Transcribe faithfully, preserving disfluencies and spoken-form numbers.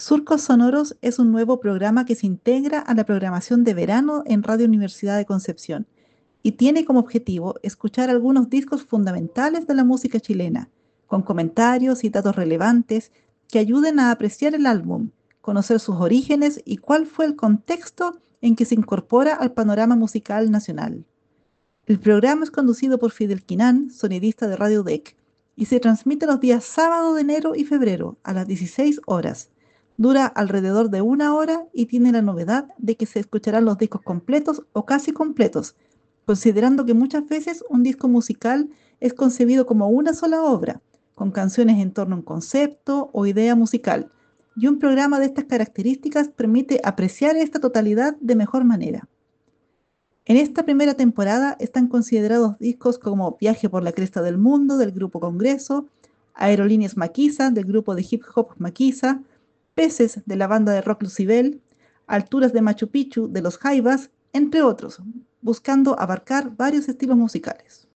Surcos Sonoros es un nuevo programa que se integra a la programación de verano en Radio Universidad de Concepción y tiene como objetivo escuchar algunos discos fundamentales de la música chilena, con comentarios y datos relevantes que ayuden a apreciar el álbum, conocer sus orígenes y cuál fue el contexto en que se incorpora al panorama musical nacional. El programa es conducido por Fidel Quinán, sonidista de Radio D E C, y se transmite los días sábado de enero y febrero a las dieciséis horas. Dura alrededor de una hora y tiene la novedad de que se escucharán los discos completos o casi completos, considerando que muchas veces un disco musical es concebido como una sola obra, con canciones en torno a un concepto o idea musical, y un programa de estas características permite apreciar esta totalidad de mejor manera. En esta primera temporada están considerados discos como Viaje por la Cresta del Mundo del grupo Congreso, Aerolíneas Maquisa del grupo de hip hop Maquisa, Peces de la banda de rock Lucibel, Alturas de Machu Picchu de los Jaivas, entre otros, buscando abarcar varios estilos musicales.